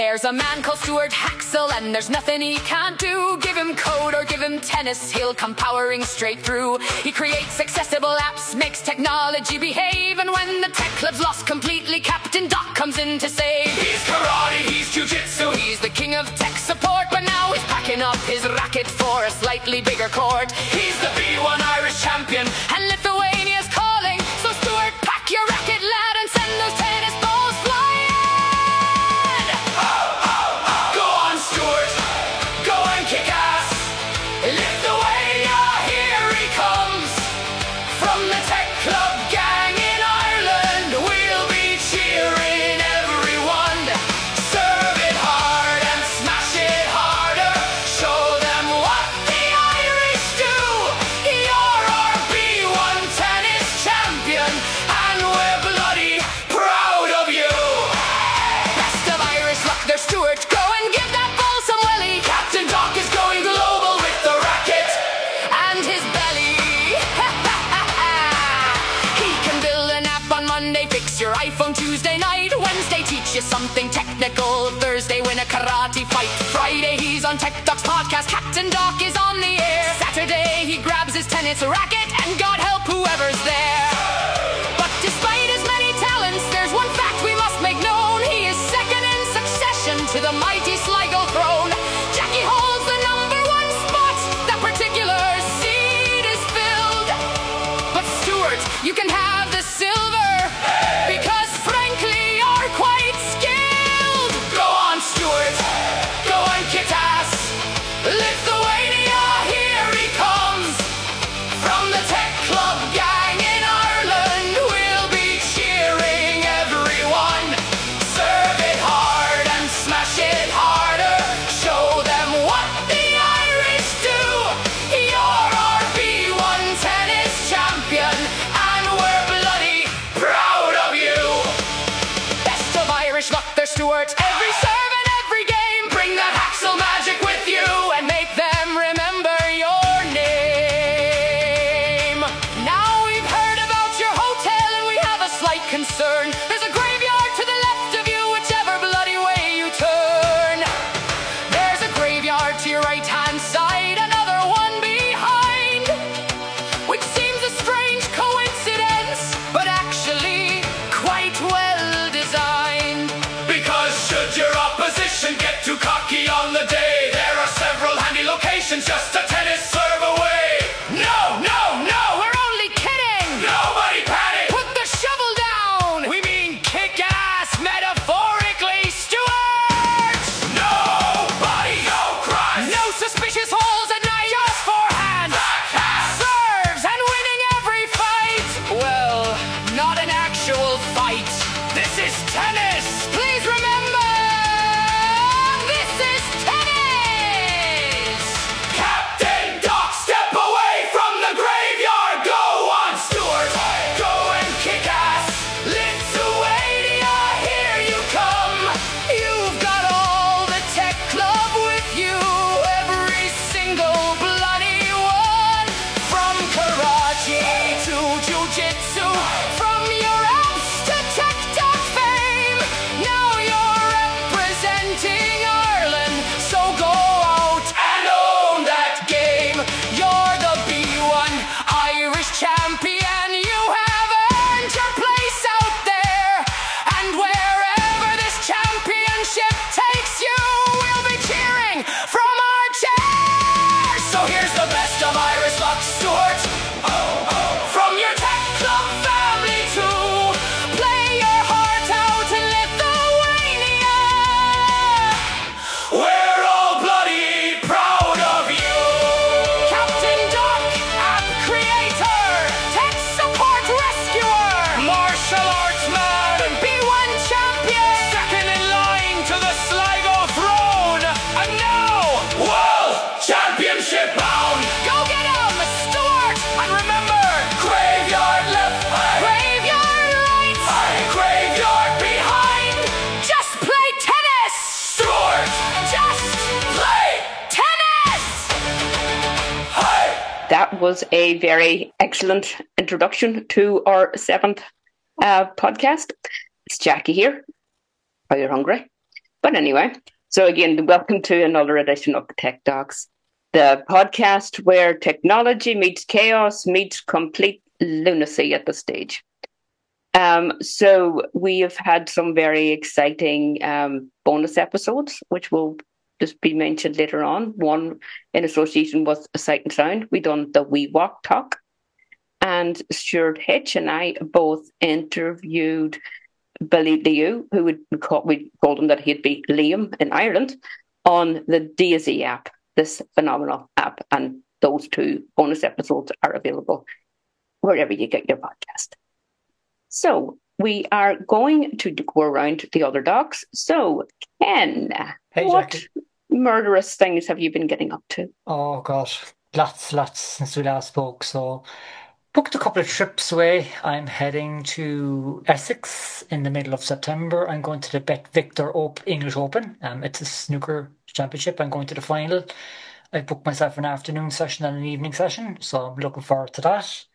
There's a man called Stuart Haxel, and there's nothing he can't do. Give him code or give him tennis, he'll come powering straight through. He creates accessible apps, makes technology behave, and when the tech club's lost completely, Captain Doc comes in to save. He's karate, he's jiu-jitsu, he's the king of tech support, but now he's packing up his racket for a slightly bigger court. He's the B1 Irish champion, and Lithuania's calling. So Stuart, pack your racket, lad, and send those tennis balls flying. Go on, Stuart, go and kick ass. Lithuania, here he comes. From the tech club gang in Ireland, we'll be cheering everyone. Serve it hard and smash it harder. Show them what the Irish do. You're our B1 tennis champion, and we're bloody proud of you. Best of Irish luck there, Stuart. Go and give that ball some welly. Captain Doc is going global with the racket and his belly. He can build an app on Monday, fix your iPhone Tuesday night. Wednesday, teach you something technical. Thursday, win a karate fight. Friday, he's on Tech Doc's podcast. Captain Doc is on the air. Saturday, he grabs his tennis racket, and God help whoever's there. But despite his many talents, there's one fact we must make known. He is second in succession to the mighty Sligo throne. Jackie holds the #1 spot. That particular seat is filled. But Stuart, you can have the silver, because frankly you're quite skilled. Go on, Stuart, go and kick ass. Lithuania, here he comes. From the tech club gang in Ireland, we'll be cheering everyone. Serve it hard and smash it harder. Show them what the Irish do. You're our B1 tennis champion, and we're bloody proud of you. Best of Irish luck there, Stuart. Every serve and every game, bring that Haxel magic with you and make them remember your name. Now we've heard about your hotel and we have a slight concern. There's a graveyard to the left of you, whichever bloody way you turn. There's a graveyard to your right-hand side, another one behind, which seems a strange coincidence, but actually quite well designed. Because should your opposition get too cocky on the day, there are several handy locations just a tennis serve away. No, no, no, we're only kidding. Nobody panic. Put the shovel down. We mean kick ass metaphorically, Stuart. Nobody, no crimes. No suspicious holes at night. Just forehand. Serves and winning every fight. Well, not an actual fight. This is tennis. Please remember, this is tennis. Captain Doc, step away from the graveyard. Go on, Stuart. Go and kick ass. Lithuania, here you come. You've got all the tech club with you. Every single bloody one. From karate to jiu-jitsu. From your apps to Tech Doc fame. Now you're representing Ireland. So go out and own that game. You're the B1 Irish champion. You have earned your place out there. And wherever this championship takes you, we'll be cheering from our chairs. So here's the best of Irish luck, Stuart. From your tech club family too. Play your heart out in Lithuania. We're all bloody proud of you. Captain Doc, app creator, tech support rescuer, martial arts man, B1 champion, second in line to the Sligo throne, and now world championship bound. Go get 'em, Stuart, and remember, graveyard left, graveyard right, graveyard behind. Just play tennis, Stuart. Just play tennis. That was a very excellent introduction to our 7th podcast. It's Jackie here. Are you hungry? But anyway, so again, welcome to another edition of the Tech Docs, the podcast where technology meets chaos meets complete lunacy at the stage. So we have had some very exciting bonus episodes, which will just be mentioned later on. One in association with Sight and Sound. We done the We Walk Talk, and Stuart Hitch and I both interviewed Billy Liu, who we told him that he'd be Liam in Ireland, on the Daisy app, this phenomenal app. And those two bonus episodes are available wherever you get your podcast. So we are going to go around the other docs. So, Ken, Hey, what Jackie. murderous things have you been getting up to? Oh gosh, lots since we last spoke. So booked a couple of trips away. I'm heading to Essex in the middle of September. I'm going to the Bet Victor English Open. It's a snooker championship. I'm going to the final. I booked myself an afternoon session and an evening session, so I'm looking forward to that.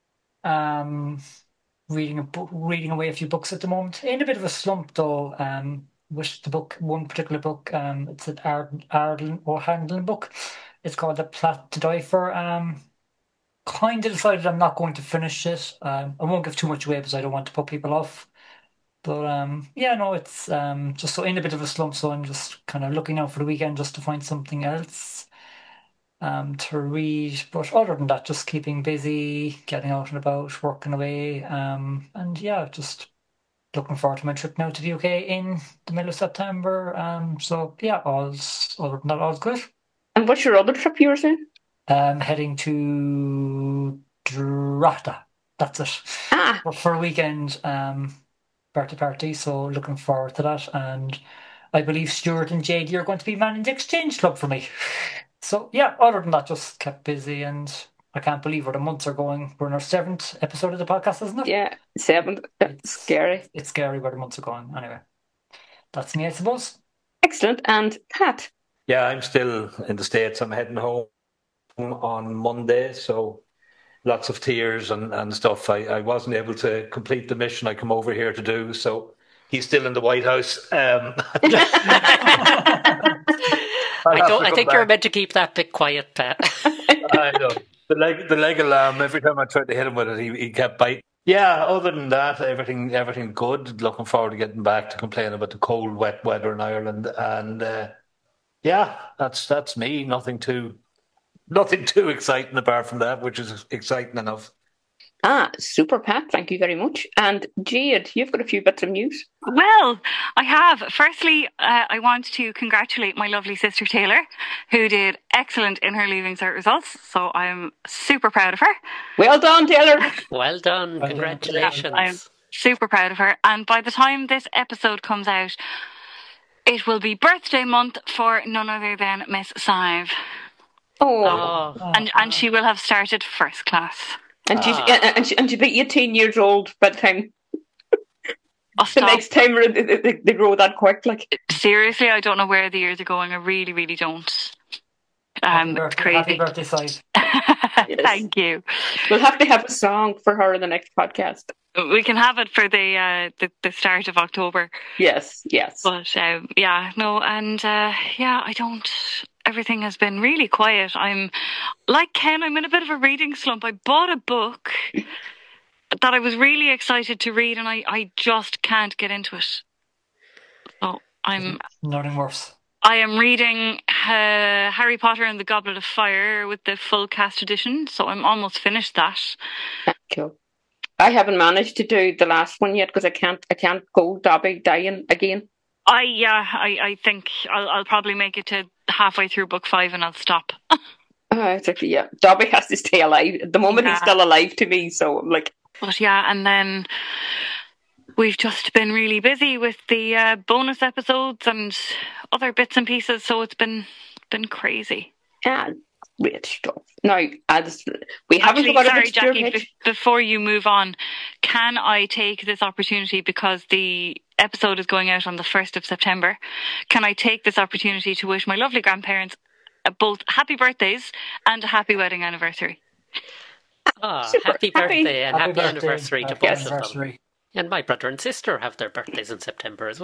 Reading away a few books at the moment. In a bit of a slump though. With the book, one particular book, it's an Arden O'Hanlon book. It's called The Plot to Die For. Kind of decided I'm not going to finish it. I won't give too much away because I don't want to put people off. But yeah, no, it's just so in a bit of a slump, so I'm just kind of looking out for the weekend just to find something else to read. But other than that, just keeping busy, getting out and about, working away, and yeah, just looking forward to my trip now to the UK in the middle of September. So yeah, other than that, all's good. And what's your other trip you were saying? Heading to Drogheda. That's it. For a weekend birthday party. So looking forward to that. And I believe Stuart and JD are going to be manning the exchange club for me. So yeah, other than that, just kept busy, and I can't believe where the months are going. We're in our 7th episode of the podcast, isn't it? Yeah, 7th. It's scary. It's scary where the months are going. Anyway, that's me, I suppose. Excellent. And Pat? Yeah, I'm still in the States. I'm heading home on Monday, so lots of tears and stuff. I wasn't able to complete the mission I come over here to do, so he's still in the White House. I think you're meant to keep that bit quiet, Pat. I know. The leg alarm, every time I tried to hit him with it, he kept biting. Yeah, other than that, everything good. Looking forward to getting back to complain about the cold, wet weather in Ireland. And yeah, that's me. Nothing too exciting apart from that, which is exciting enough. Super, Pat. Thank you very much. And Jade, you've got a few bits of news. Well, I have. Firstly, I want to congratulate my lovely sister Taylor, who did excellent in her Leaving Cert results. So I'm super proud of her. Well done, Taylor. Well done. Congratulations. I'm super proud of her. And by the time this episode comes out, it will be birthday month for none other than Miss Sive. And she will have started first class. And she'll be 18 years old by the time the next time they grow that quick. Like, seriously, I don't know where the years are going. I really, really don't. It's crazy. Happy birthday, Sive. Yes. Thank you. We'll have to have a song for her in the next podcast. We can have it for the start of October. Yes. But yeah, no, and yeah, I don't. Everything has been really quiet. I'm like Ken. I'm in a bit of a reading slump. I bought a book that I was really excited to read, and I just can't get into it. So nothing worse. I am reading Harry Potter and the Goblet of Fire with the full cast edition, so I'm almost finished that. Cool. I haven't managed to do the last one yet because I can't go Dobby dying again. I think I'll probably make it to halfway through book 5 and I'll stop. Exactly, yeah. Dobby has to stay alive. At the moment, he's still alive to me, so I'm like... But yeah, and then we've just been really busy with the bonus episodes and other bits and pieces, so it's been crazy. Yeah, great stuff. Now, we haven't got sorry, Jackie, before you move on, can I take this opportunity, because the episode is going out on the 1st of September, can I take this opportunity to wish my lovely grandparents both happy birthdays and a happy wedding anniversary? Happy birthday and happy anniversary to both of them. And my brother and sister have their birthdays in September as well.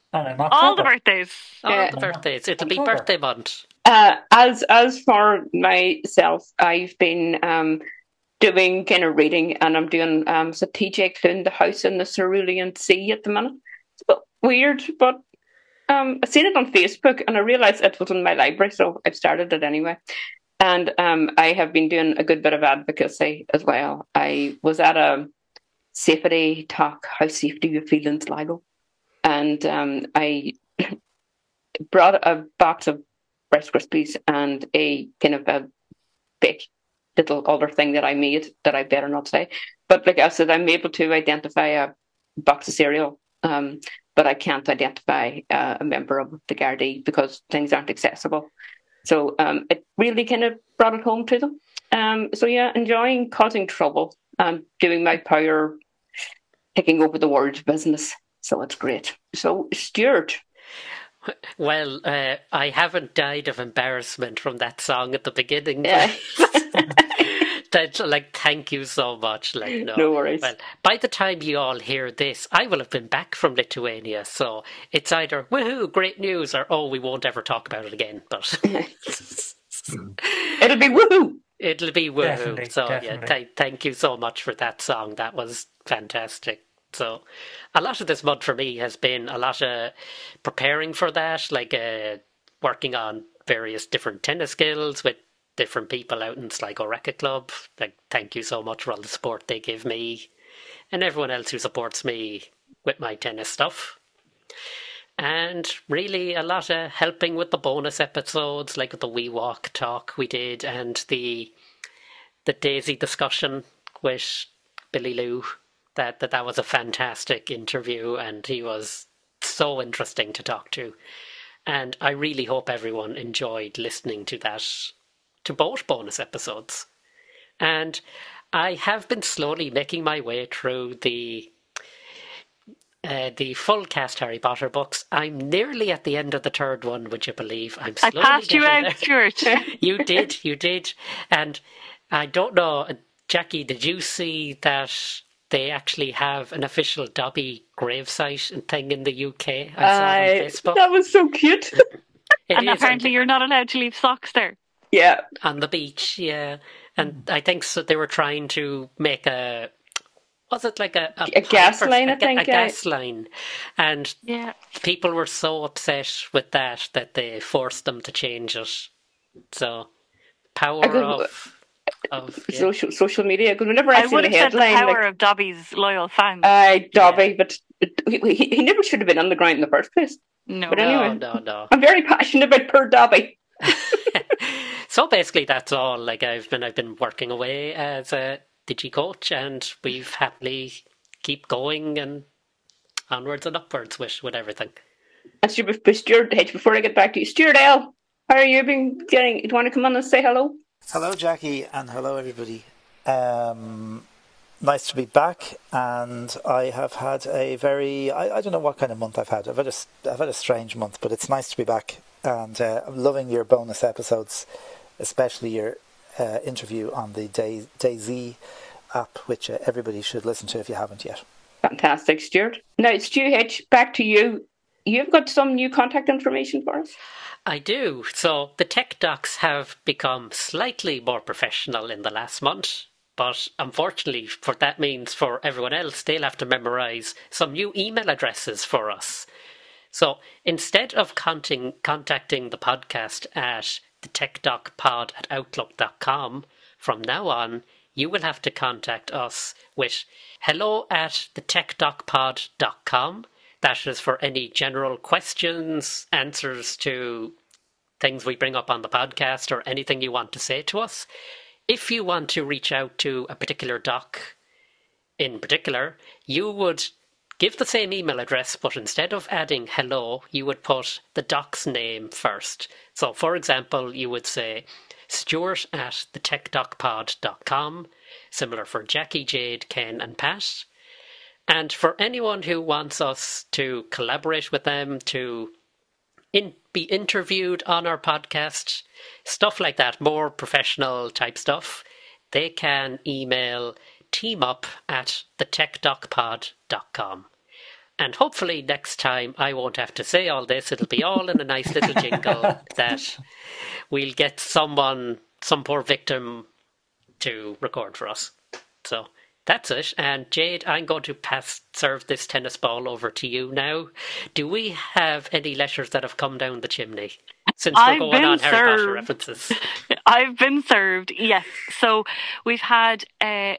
And I'm All the October. birthdays. All the birthdays. It'll be October. birthday month. As for myself, I've been doing kind of reading, and I'm doing so TJ Clune, The House in the Cerulean Sea at the minute. It's a bit weird, but I seen it on Facebook and I realised it was in my library, so I've started it anyway. And I have been doing a good bit of advocacy as well. I was at a safety talk, How Safe Do You Feel in Sligo? And I brought a box of Rice Krispies and a kind of a fake little other thing that I made that I better not say. But like I said, I'm able to identify a box of cereal, but I can't identify a member of the Gardaí because things aren't accessible. So it really kind of brought it home to them. So yeah, enjoying causing trouble and doing my power, taking over the world's business. So it's great. So Stuart. Well, I haven't died of embarrassment from that song at the beginning. Yeah. That's thank you so much. No worries. Well, by the time you all hear this, I will have been back from Lithuania. So it's either woohoo, great news, or oh, we won't ever talk about it again. But it'll be woohoo. It'll be woohoo. Definitely, So definitely. yeah, thank you so much for that song. That was fantastic. So a lot of this month for me has been a lot of preparing for that, working on various different tennis skills with different people out in Sligo Racquet Club. Thank you so much for all the support they give me and everyone else who supports me with my tennis stuff. And really a lot of helping with the bonus episodes, like the Wee Walk talk we did and the Daisy discussion with Billy Lou. That was a fantastic interview and he was so interesting to talk to. And I really hope everyone enjoyed listening to that, to both bonus episodes. And I have been slowly making my way through the full cast Harry Potter books. I'm nearly at the end of the third one, would you believe? I passed you out, Stuart. You did. And I don't know, Jackie, did you see that they actually have an official Dobby gravesite and thing in the UK? I saw it on Facebook. That was so cute. And apparently you're not allowed to leave socks there. Yeah. On the beach, yeah. And I think so they were trying to make a gas line, I think. A gas line. And yeah, people were so upset with that they forced them to change it. So, power of social media. Because whenever I see the headline, the power of Dobby's loyal fans. Dobby, but he never should have been on the ground in the first place. No, but anyway, no. I'm very passionate about poor Dobby. So basically, that's all. I've been working away as a DigiCoach, and we've happily keep going and onwards and upwards with everything. And Stuart, before I get back to you, Stuart L, how are you been getting? Do you want to come on and say hello? Hello, Jackie, and hello, everybody. Nice to be back, and I have had a very, I don't know what kind of month I've had. I've had a strange month, but it's nice to be back, and I'm loving your bonus episodes, especially your interview on the DayZ app, which everybody should listen to if you haven't yet. Fantastic, Stuart. Now, Stu H, back to you. You've got some new contact information for us? I do. So the tech docs have become slightly more professional in the last month, but unfortunately that means for everyone else, they'll have to memorize some new email addresses for us. So instead of contacting the podcast at thetechdocpod@outlook.com, from now on, you will have to contact us with hello@thetechdocpod.com. That is for any general questions, answers to things we bring up on the podcast, or anything you want to say to us. If you want to reach out to a particular doc in particular, you would give the same email address, but instead of adding hello, you would put the doc's name first. So, for example, you would say Stuart@thetechdocpod.com, similar for Jackie, Jade, Ken and Pat. And for anyone who wants us to collaborate with them, to be interviewed on our podcast, stuff like that, more professional type stuff, they can email teamup@thetechdocpod.com. And hopefully next time I won't have to say all this. It'll be all in a nice little jingle that we'll get some poor victim to record for us. So that's it. And Jade, I'm going to serve this tennis ball over to you now. Do we have any letters that have come down the chimney since we're going on Harry Potter references? I've been served, yes. So we've had 2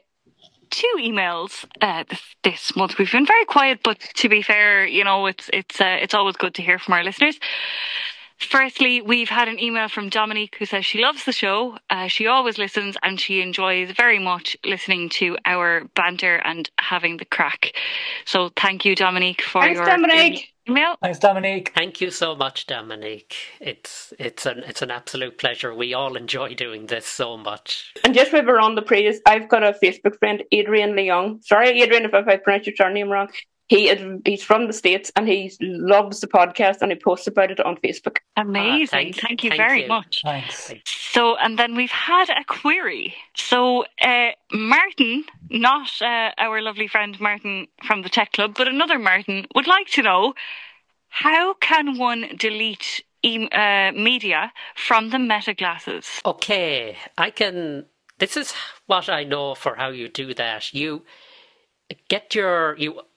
emails this month. We've been very quiet, but to be fair, it's always good to hear from our listeners. Firstly, we've had an email from Dominique who says she loves the show. She always listens and she enjoys very much listening to our banter and having the crack. So thank you, Dominique, for your email. Thanks, Dominique. Thank you so much, Dominique. It's an absolute pleasure. We all enjoy doing this so much. And just while we're on the previous, I've got a Facebook friend, Adrian Leung. Sorry, Adrian, if I pronounced your surname wrong. He's from the States and he loves the podcast and he posts about it on Facebook. Amazing. Thank you very much. Thanks. So, and then we've had a query. So, Martin, not our lovely friend Martin from the Tech Club, but another Martin, would like to know, how can one delete media from the Meta glasses? Okay, this is what I know for how you do that. You get your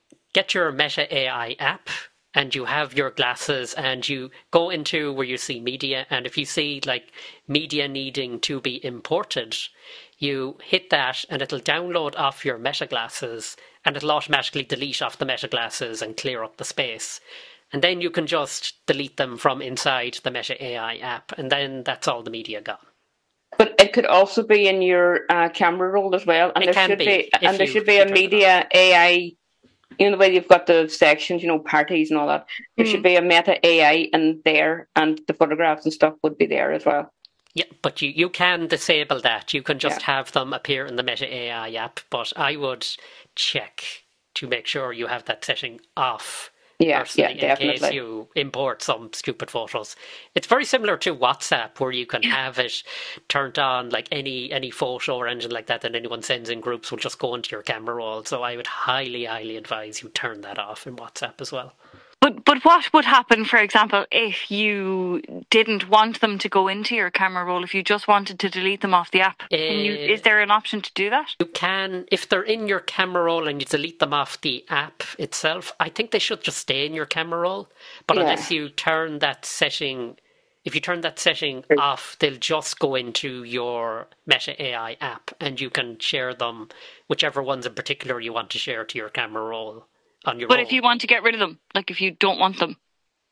Meta AI app and you have your glasses and you go into where you see media, and if you see like media needing to be imported, you hit that and it'll download off your Meta glasses and it'll automatically delete off the Meta glasses and clear up the space. And then you can just delete them from inside the Meta AI app, and then that's all the media gone. But it could also be in your camera roll as well, and there should be a media AI. The way you've got the sections, parties and all that. There should be a Meta AI in there, and the photographs and stuff would be there as well. Yeah, but you can disable that. You can just have them appear in the Meta AI app, but I would check to make sure you have that setting off. Yeah, definitely. In case you import some stupid photos. It's very similar to WhatsApp, where you can have it turned on, like any photo or anything like that anyone sends in groups will just go into your camera roll. So I would highly, highly advise you turn that off in WhatsApp as well. But what would happen, for example, if you didn't want them to go into your camera roll, if you just wanted to delete them off the app? Is there an option to do that? You can, if they're in your camera roll and you delete them off the app itself, I think they should just stay in your camera roll. But unless you turn that setting, if you turn that setting off, they'll just go into your Meta AI app and you can share them, whichever ones in particular you want to share to your camera roll. But if you want to get rid of them, like if you don't want them,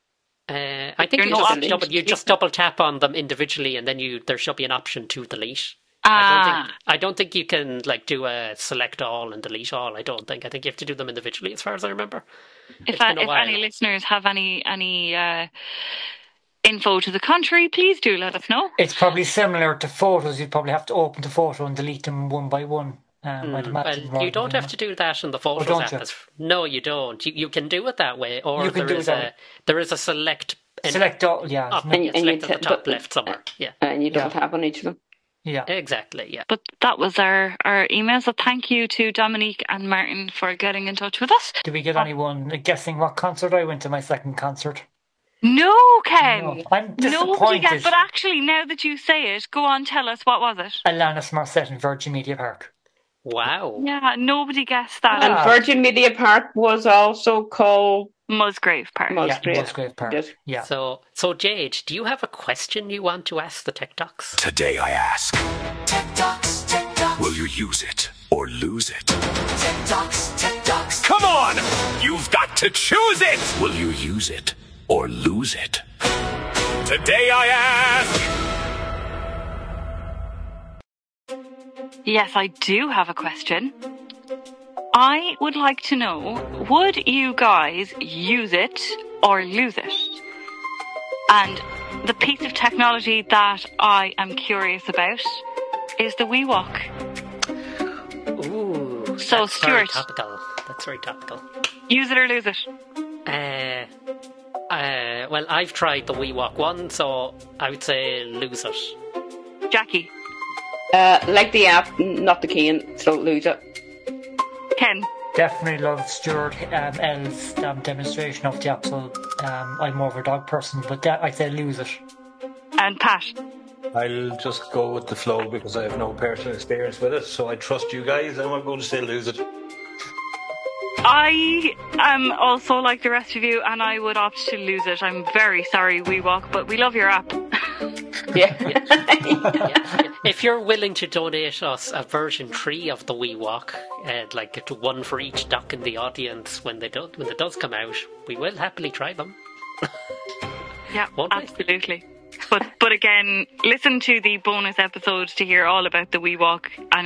I think you just double tap on them individually, and then there should be an option to delete. I don't think you can do a select all and delete all. I think you have to do them individually, as far as I remember. If any listeners have any info to the contrary, please do let us know. It's probably similar to photos. You'd probably have to open the photo and delete them one by one. Well, you don't have to do that in the Photos app. No, you don't. You can do it that way, or there is a select. Select all, select at the top left somewhere. Yeah, and you don't have on each of them. Yeah, exactly. Yeah. But that was our email. So thank you to Dominique and Martin for getting in touch with us. Did we get anyone guessing what concert I went to? My second concert. No, Ken. No, I'm disappointed. Nobody guessed. But actually, now that you say it, go on, tell us, what was it? Alanis Morissette in Virgin Media Park. Wow. Yeah, nobody guessed that. And Virgin Media Park was also called Musgrave Park. Musgrave Park. Yeah. So Jade, do you have a question you want to ask the Tech Docs? Today I ask, Tech Docs, will you use it or lose it? Tech Docs. Come on! You've got to choose it! Will you use it or lose it? Today I ask... Yes, I do have a question. I would like to know, would you guys use it or lose it? And the piece of technology that I am curious about is the WeWalk. Ooh, so that's Stuart, very topical. That's very topical. Use it or lose it? Well, I've tried the WeWalk one, so I would say lose it. Jackie? like the app, not the cane, so lose it. Ken? definitely love Stuart L's demonstration of the app. So I'm more of a dog person, but I'd say lose it. And Pat? I'll just go with the flow because I have no personal experience with it. So I trust you guys, and I'm going to say lose it. I am also like the rest of you, and I would opt to lose it. I'm very sorry, WeWalk, but we love your app. Yeah. If you're willing to donate us a version 3 of the WeWalk, like to one for each duck in the audience when it does come out, we will happily try them. Yeah, Won't we? absolutely. But again, listen to the bonus episodes to hear all about the WeWalk, and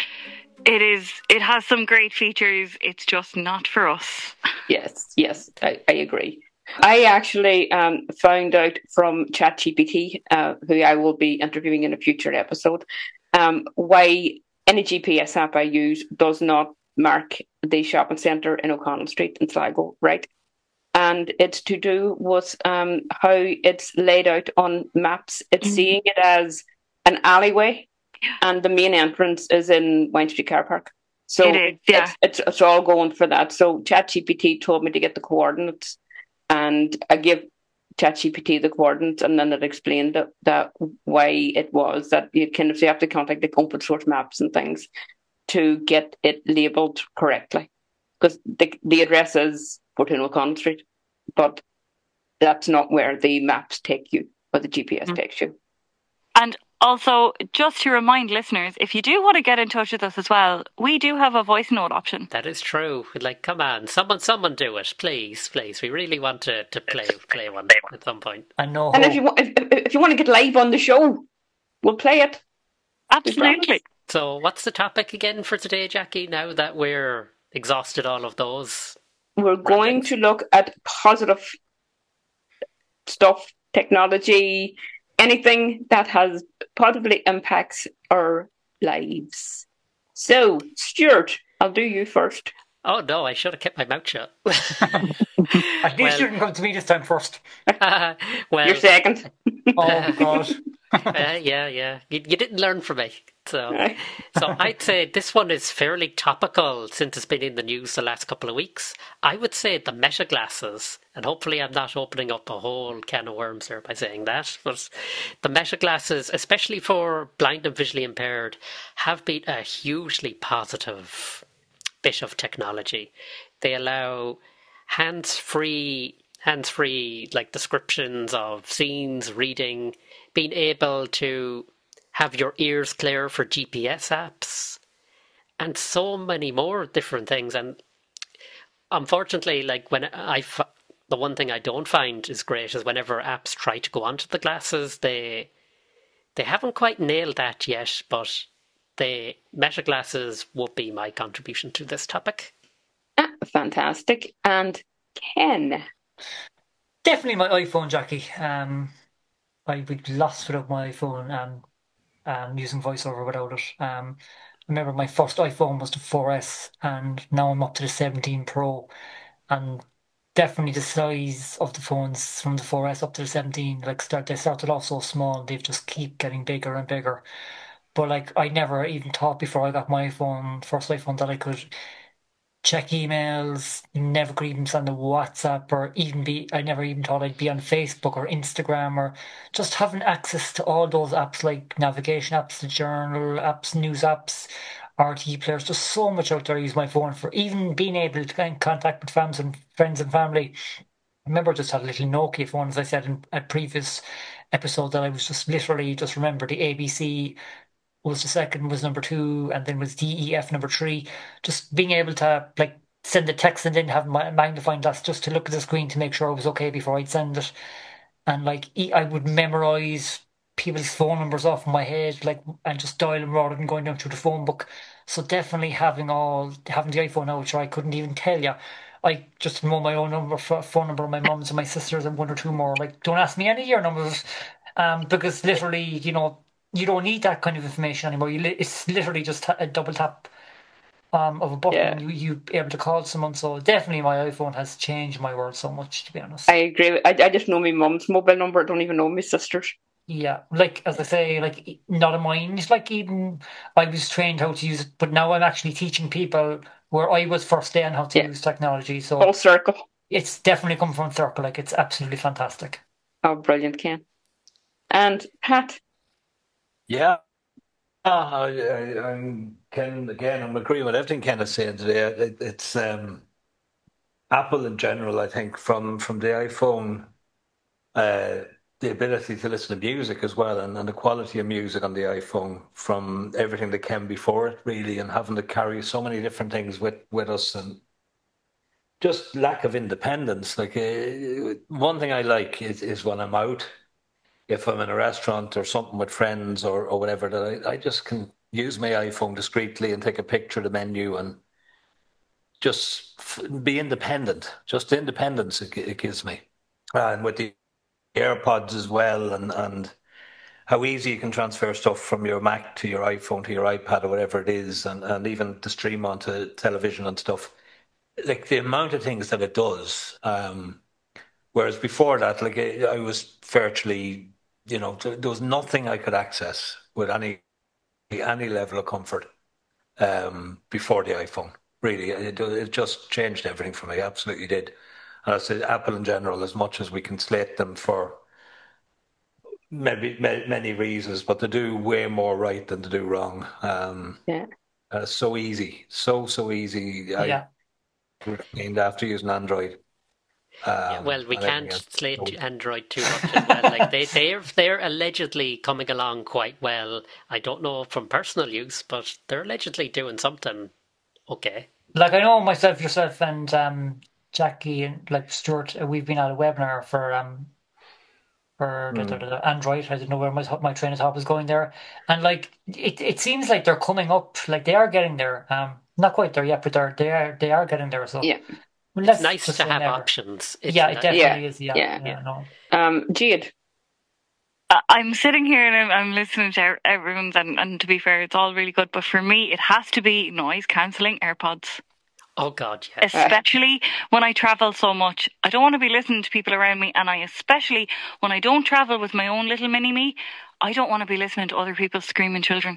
it has some great features. It's just not for us. Yes, I agree. I actually found out from ChatGPT, who I will be interviewing in a future episode, why any GPS app I use does not mark the shopping centre in O'Connell Street in Sligo, right? And it's to do with how it's laid out on maps. It's seeing it as an alleyway, and the main entrance is in Wine Street Car Park. So it's all going for that. So ChatGPT told me to get the coordinates, and I give ChatGPT the coordinates, and then it explained that why it was that you have to contact the open source maps and things to get it labelled correctly, because the address is 14 O'Connell Street, but that's not where the maps take you or the GPS takes you. And also, just to remind listeners, if you do want to get in touch with us as well, we do have a voice note option. That is true. Like, come on, someone do it, please. We really want to play one at some point. And if you want to get live on the show, we'll play it. Absolutely. So, what's the topic again for today, Jackie? Now that we're exhausted all of those, we're going to look at positive stuff, technology, anything that has positively impacts our lives. So, Stuart, I'll do you first. Oh no, I should have kept my mouth shut. At least you can come to me this time first. Well, you're second. Oh God. Yeah. You didn't learn from me. So I'd say this one is fairly topical since it's been in the news the last couple of weeks. I would say the Meta glasses, and hopefully I'm not opening up a whole can of worms here by saying that, but the Meta glasses, especially for blind and visually impaired, have been a hugely positive bit of technology. They allow hands-free like descriptions of scenes, reading, being able to have your ears clear for GPS apps, and so many more different things. And unfortunately, like the one thing I don't find is great is whenever apps try to go onto the glasses, they haven't quite nailed that yet, but the Meta glasses would be my contribution to this topic. Fantastic. And Ken? Definitely my iPhone, Jackie. I'd be lost without my iPhone and using VoiceOver without it. I remember my first iPhone was the 4S, and now I'm up to the 17 Pro. And definitely the size of the phones from the 4S up to the 17, they started off so small, they've just keep getting bigger and bigger. But I never even thought before I got my first iPhone, that I could check emails, never could even send a WhatsApp or I never even thought I'd be on Facebook or Instagram, or just having access to all those apps like navigation apps, the journal apps, news apps, RTE players, just so much out there I use my phone for, even being able to get in contact with friends and family. I remember I just had a little Nokia phone, as I said in a previous episode, that I was just literally just remember the ABC was the second, was number 2, and then was DEF number 3. Just being able to send a text and then have my magnifying glass just to look at the screen to make sure it was okay before I'd send it. And I would memorize people's phone numbers off in my head, and just dial them rather than going down through the phone book. So definitely having the iPhone now, which I couldn't even tell you. I just know my own phone number, my mum's and my sister's, and 1 or 2 more. Don't ask me any of your numbers, because literally, you don't need that kind of information anymore. It's literally just a double tap of a button, and you able to call someone. So definitely my iPhone has changed my world so much, to be honest. I agree. I just know my mum's mobile number. I don't even know my sister's. Yeah, like as I say, like not a mind. Like even I was trained how to use it, but now I'm actually teaching people where I was first in how to Yeah. use technology. Full So circle. it's definitely come from circle. Like it's absolutely fantastic. Oh, brilliant, Ken. And Pat, Yeah. I'm Ken again. I'm agreeing with everything Ken is saying today. It's Apple in general. I think from the iPhone, uh, the ability to listen to music as well, and the quality of music on the iPhone from everything that came before it, really, and having to carry so many different things with us, and just lack of independence. Like one thing I like is when I'm out, if I'm in a restaurant or something with friends or whatever, that I just can use my iPhone discreetly and take a picture of the menu and just be independent. Just the independence it gives me. And with the AirPods as well, and how easy you can transfer stuff from your Mac to your iPhone to your iPad or whatever it is, and even to stream onto television and stuff. Like the amount of things that it does. Whereas before that, like I was virtually, there was nothing I could access with any level of comfort before the iPhone. Really, it just changed everything for me. Absolutely did. And I say Apple in general, as much as we can slate them for maybe many reasons, but they do way more right than to do wrong. yeah. So easy, so easy. I Yeah. named after using Android. Yeah, well, we and everything can't else. slate Android too much as well. Like they're allegedly coming along quite well. I don't know from personal use, but they're allegedly doing something okay. Like I know myself, yourself, and Jackie and like Stuart, we've been at a webinar for the Android. I didn't know where my train of thought was going there, and like it seems like they're coming up. Like they are getting there. Not quite there yet, but they are getting there. So Yeah. well, It's let's nice just to say have never. options. Yeah, it definitely Yeah. is. Yeah, Yeah. no. Jade. I'm sitting here and I'm listening to everyone's, and to be fair, it's all really good. But for me, it has to be noise cancelling AirPods. Oh God, yes. Especially when I travel so much. I don't want to be listening to people around me, and especially when I don't travel with my own little mini me, I don't want to be listening to other people's screaming children.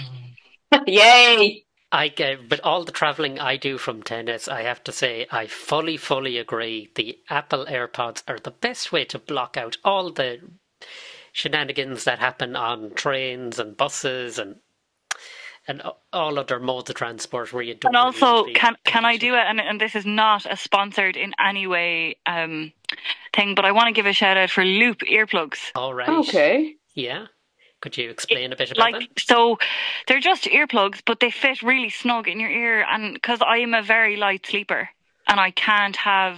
Yay! But all the traveling I do from tennis, I have to say, I fully agree. The Apple AirPods are the best way to block out all the shenanigans that happen on trains and buses and all other modes of transport where you don't. And also, really can I do it? And this is not a sponsored in any way thing, but I want to give a shout out for Loop earplugs. All right. Okay. Yeah. Could you explain a bit about them? So they're just earplugs, but they fit really snug in your ear. And because I am a very light sleeper, and I can't have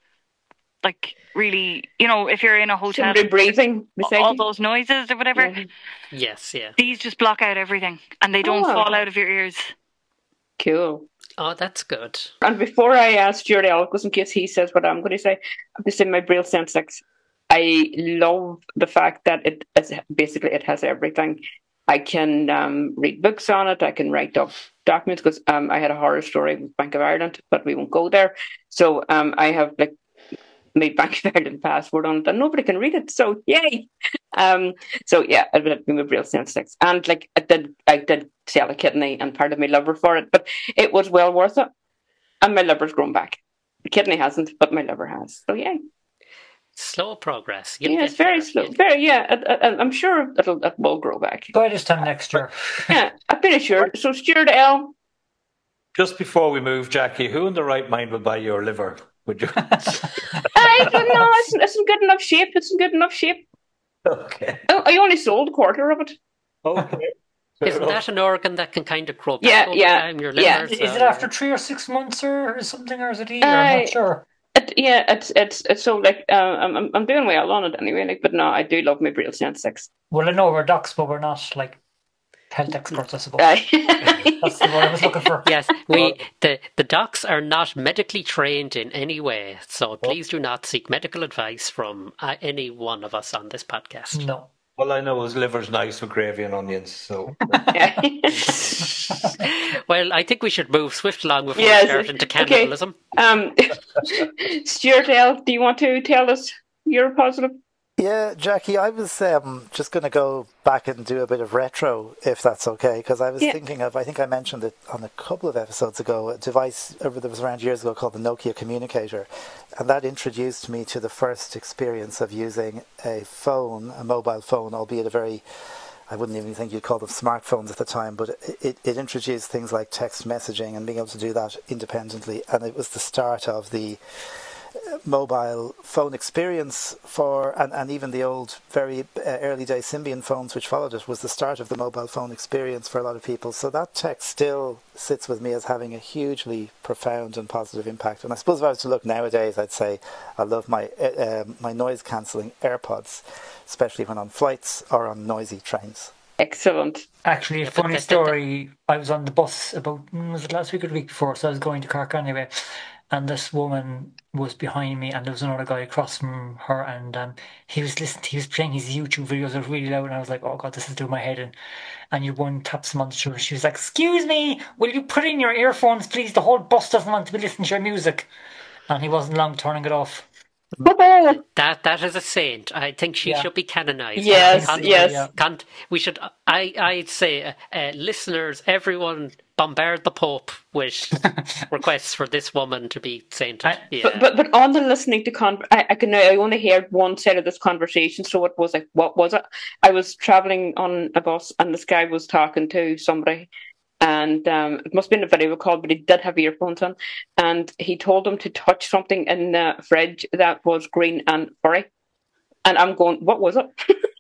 really, if you're in a hotel, Somebody breathing beside all you? those noises or whatever. Yeah. Yes, yeah. These just block out everything, and they don't fall out of your ears. Cool. Oh, that's good. And before I ask Stuart Elkos, in case he says what I'm going to say, I'm going to say my Braille Sense 6. I love the fact that it has everything. I can read books on it. I can write up documents because I had a horror story with Bank of Ireland, but we won't go there. So I have made Bank of Ireland password on it, and nobody can read it. So yay! So yeah, it would be my Braille Sense 6, and I did sell a kidney, and part of my liver for it, but it was well worth it. And my liver's grown back. The kidney hasn't, but my liver has. So yay! Slow progress. Yeah, it's very slow. Very, yeah. I'm sure it will grow back. By this time next year. Yeah, I'm pretty sure. So, Stuart L. Just before we move, Jackie, who in the right mind would buy your liver? Would you? I don't know. It's in good enough shape. It's in good enough shape. Okay. I only sold a quarter of it. Okay. Isn't that an organ that can kind of grow back over time? Your liver. Yeah. Is it after 3 or 6 months or something, or is it a year? I'm not sure. It's so I'm doing well on it anyway. But no, I do love my Braille Sense 6. Well, I know we're docs, but we're not health experts, I suppose. That's the word I was looking for. Yes, the docs are not medically trained in any way, so please do not seek medical advice from any one of us on this podcast. No. All I know is liver's nice with gravy and onions. So. Well, I think we should move swift along before we start into cannibalism. Okay. Stuart L., do you want to tell us your positive? Yeah, Jackie, I was just going to go back and do a bit of retro, if that's okay, because I was thinking of, I think I mentioned it on a couple of episodes ago, a device that was around years ago called the Nokia Communicator. And that introduced me to the first experience of using a phone, a mobile phone, albeit a very, I wouldn't even think you'd call them smartphones at the time, but it introduced things like text messaging and being able to do that independently. And it was the start of the mobile phone experience and even the old very early day Symbian phones which followed it was the start of the mobile phone experience for a lot of people. So that tech still sits with me as having a hugely profound and positive impact. And I suppose if I was to look nowadays, I'd say I love my my noise cancelling AirPods, especially when on flights or on noisy trains. Excellent. Actually, a funny story. I was on the bus about, was it last week or the week before? So I was going to Cork anyway. And this woman was behind me, and there was another guy across from her, and he was listening. He was playing his YouTube videos. It was really loud, and I was like, "Oh God, this is doing my head in." And your one taps him on the shoulder. She was like, "Excuse me, will you put in your earphones, please? The whole bus doesn't want to be listening to your music." And he wasn't long turning it off. That is a saint. I think she should be canonized. Yes. We should. I'd say, listeners, everyone, bombard the Pope with requests for this woman to be sainted. But on the listening to I only heard one side of this conversation. So it was like, what was it? I was traveling on a bus, and this guy was talking to somebody. And it must have been a video call, but he did have earphones on. And he told him to touch something in the fridge that was green and furry. And I'm going, what was it?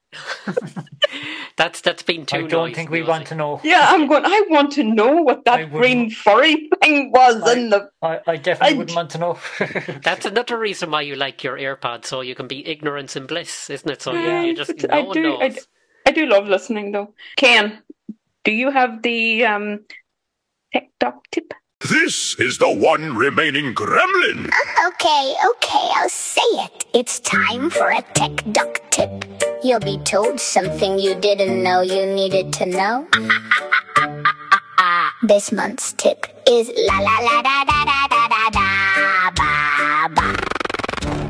That's been too. I don't think we want to know. Yeah, I'm going, I want to know what that green furry thing was I definitely wouldn't want to know. That's another reason why you like your AirPods, so you can be ignorance and bliss, isn't it? So you just no one knows. I do love listening though. Ken, do you have the tech doc tip? This is the one remaining gremlin. Okay, I'll say it. It's time for a tech doc tip. You'll be told something you didn't know you needed to know. This month's tip is la la la da da da da da da ba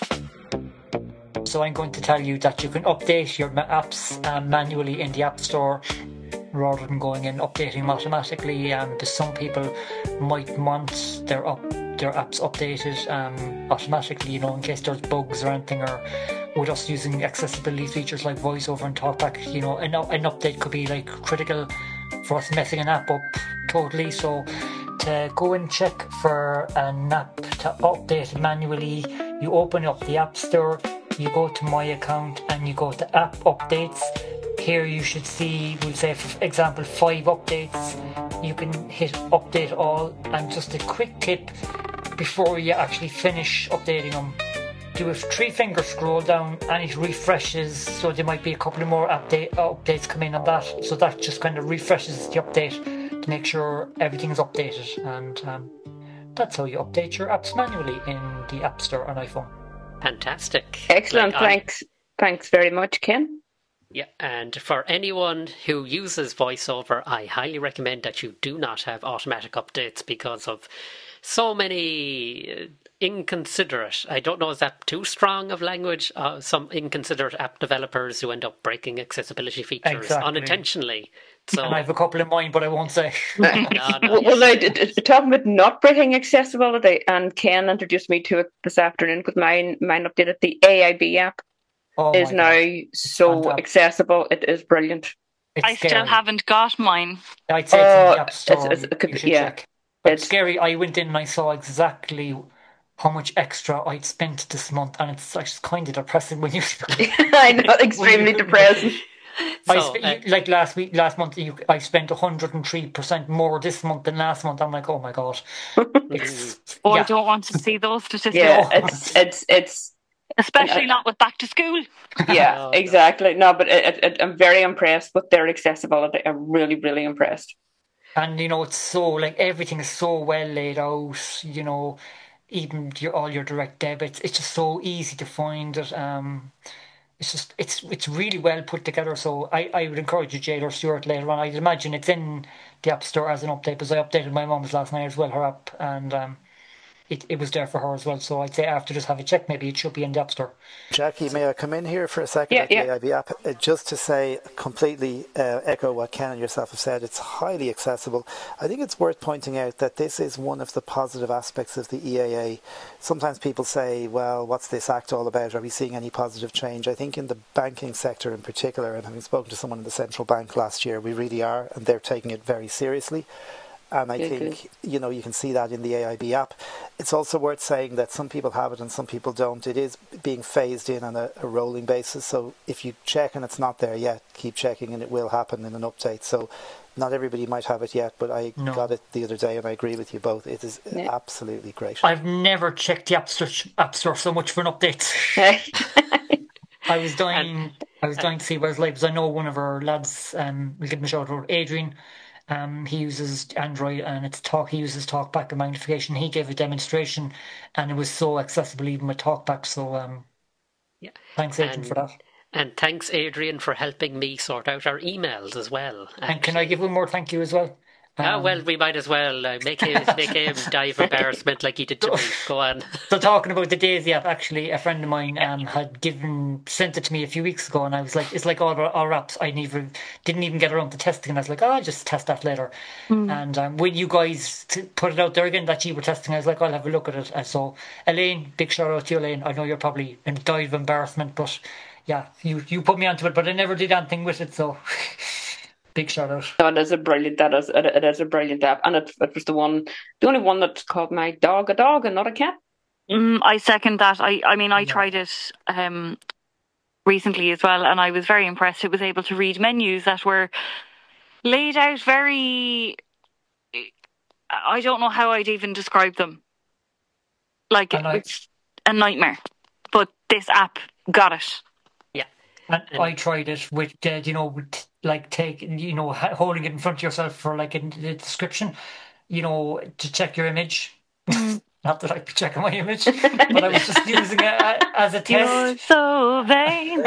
ba. So I'm going to tell you that you can update your apps manually in the App Store, rather than going in updating them automatically. Because some people might want their apps updated automatically, in case there's bugs or anything, or with us using accessibility features like VoiceOver and TalkBack, an update could be like critical for us messing an app up totally. So to go and check for an app to update manually, you open up the App Store, you go to My Account, and you go to App Updates. Here you should see, we'll say for example 5 updates. You can hit update all, and just a quick tip before you actually finish updating them, do a 3-finger scroll down and it refreshes, so there might be a couple of more updates come in on that, so that just kind of refreshes the update to make sure everything's updated. And that's how you update your apps manually in the App Store on iPhone. Fantastic. Excellent. Thanks very much, Ken. Yeah, and for anyone who uses VoiceOver, I highly recommend that you do not have automatic updates because of so many inconsiderate, I don't know, is that too strong of language? Some inconsiderate app developers who end up breaking accessibility features unintentionally. So, and I have a couple in mind, but I won't say. Well, talking about not breaking accessibility, and Ken introduced me to it this afternoon with mine updated. The AIB app is now so accessible. It is brilliant. I still haven't got mine. I'd say it's in the App Store. You should check. But it's scary. I went in and I saw exactly how much extra I'd spent this month, and it's actually kind of depressing when you. I know, extremely depressing. So, like last month, I spent 103% more this month than last month. I'm like, oh my god! I don't want to see those statistics. Yeah, it's especially not with back to school. Yeah, exactly. No, but I'm very impressed with their accessibility. I'm really, really impressed. And it's so like everything is so well laid out. Even all your direct debits, it's just so easy to find it. It's really well put together. So I would encourage you, Jade or Stuart, later on. I'd imagine it's in the App Store as an update, because I updated my mum's last night as well, her app, and it was there for her as well. So I'd say after just have a check, maybe it should be in the App Store. Jackie, may I come in here for a second at the AIB app? Just to say, completely echo what Ken and yourself have said, it's highly accessible. I think it's worth pointing out that this is one of the positive aspects of the EAA. Sometimes people say, well, what's this act all about? Are we seeing any positive change? I think in the banking sector in particular, and having spoken to someone in the central bank last year, we really are, and they're taking it very seriously. And I think, you know, you can see that in the AIB app. It's also worth saying that some people have it and some people don't. It is being phased in on a rolling basis. So if you check and it's not there yet, keep checking and it will happen in an update. So not everybody might have it yet, but I got it the other day and I agree with you both. It is absolutely great. I've never checked the App Store so much for an update. I was dying to see what it's like, because I know one of our lads, we'll give him a shout out, Adrian. He uses Android and he uses TalkBack and magnification. He gave a demonstration and it was so accessible even with TalkBack. So thanks, Adrian, for that. And thanks, Adrian, for helping me sort out our emails as well. And can I give one more thank you as well? Well, we might as well make him die of embarrassment like he did to me. Go on. So talking about the Daisy app, actually, a friend of mine had sent it to me a few weeks ago, and I was like, it's like all our apps. I didn't even get around to testing, and I was like, I'll just test that later. And when you guys put it out there again that you were testing, I was like, I'll have a look at it. And so Elaine, big shout out to you, Elaine. I know you're probably in a dive of embarrassment, but yeah, you put me onto it, but I never did anything with it, so. Big shout out. That is a brilliant app, and it was the only one that called my dog a dog and not a cat. I second that. I tried it recently as well, and I was very impressed. It was able to read menus that were laid out very. I don't know how I'd even describe them. Like it's a nightmare, but this app got it. And I tried it with, holding it in front of yourself for like in the description, to check your image. Not that I'd be checking my image, but I was just using it as a test. You're so vain.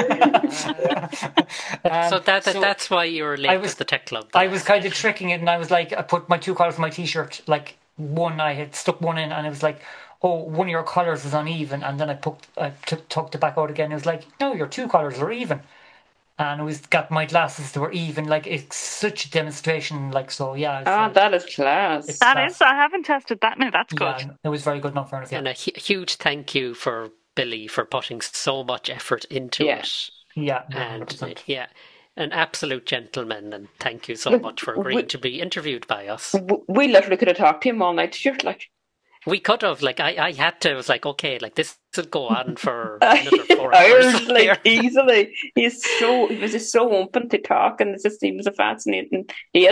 That's why you were late to the tech club. I was kind of tricking it, and I was like, I put my 2 colours on my t-shirt. Like one, I had stuck one in, and it was like, oh, one of your colours is uneven, and then I took the back out again. It was like, no, your 2 colours are even, and it was got my glasses that were even. Like it's such a demonstration. Like so, yeah. That is class. I haven't tested that. No, that's good. Yeah, it was very good. Not fairness. And a huge thank you for Billy for putting so much effort into it. Yeah, 100%. And an absolute gentleman. And thank you so much for agreeing to be interviewed by us. We literally could have talked to him all night. We could have, I had to. I was like, okay, this will go on for another 4 hours. Easily. He was just so open to talk, and he is a fascinating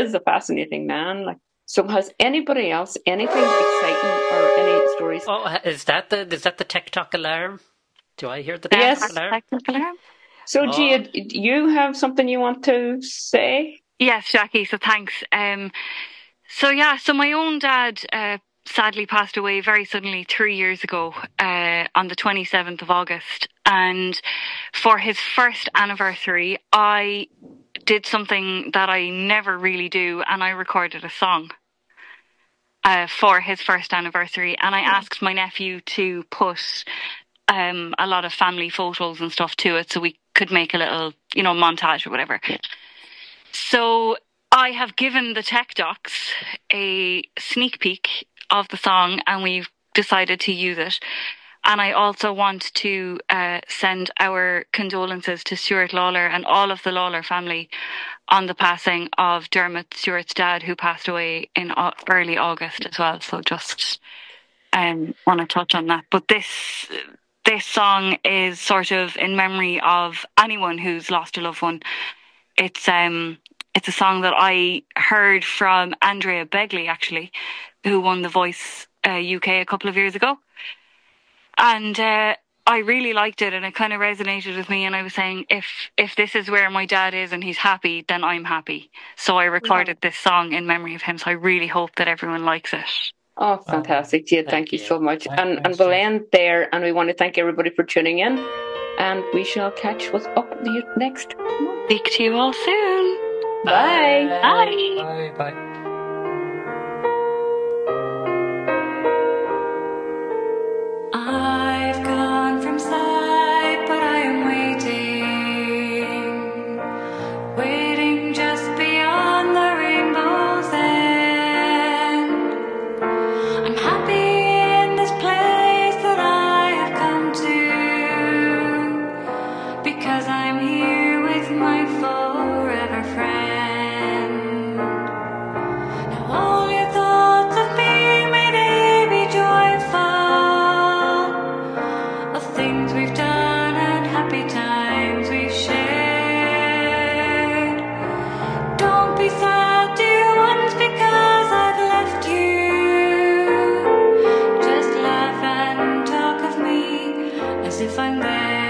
man. So has anybody else anything exciting or any stories? Oh, is that the TikTok alarm? Do I hear the TikTok alarm? Alarm? So, Gia, do you have something you want to say? Yes, Jackie. So thanks. So my own dad sadly passed away very suddenly 3 years ago on the 27th of August. And for his first anniversary, I did something that I never really do, and I recorded a song for his first anniversary. And I asked my nephew to put a lot of family photos and stuff to it so we could make a little, montage or whatever. So I have given the Tech Docs a sneak peek of the song, and we've decided to use it. And I also want to send our condolences to Stuart Lawler and all of the Lawler family on the passing of Dermot Stewart's dad, who passed away in early August as well. So just want to touch on that. But this song is sort of in memory of anyone who's lost a loved one. It's a song that I heard from Andrea Begley, actually, who won The Voice UK a couple of years ago. And I really liked it, and it kind of resonated with me. And I was saying, if this is where my dad is and he's happy, then I'm happy. So I recorded this song in memory of him. So I really hope that everyone likes it. Oh, fantastic, Gia. Thank you so much. And we'll end there, and we want to thank everybody for tuning in. And we shall catch what's up with you next month. Speak to you all soon. Bye. Bye. Bye. things we've done and happy times we've shared. Don't be sad, dear ones, because I've left you. Just laugh and talk of me as if I'm there.